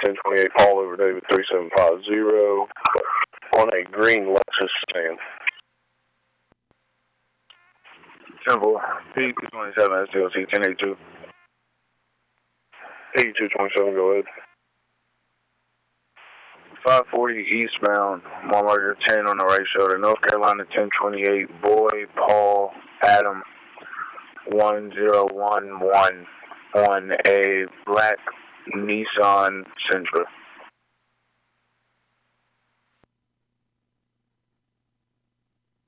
1028 Paul over David 3750 on a green Lexus sedan. Simple. P227 SDLC 1082. 8227, go ahead. 540 eastbound, mile marker 10 on the right shoulder, North Carolina 1028, Boy, Paul, Adam, 1011 on a black Nissan Sentra.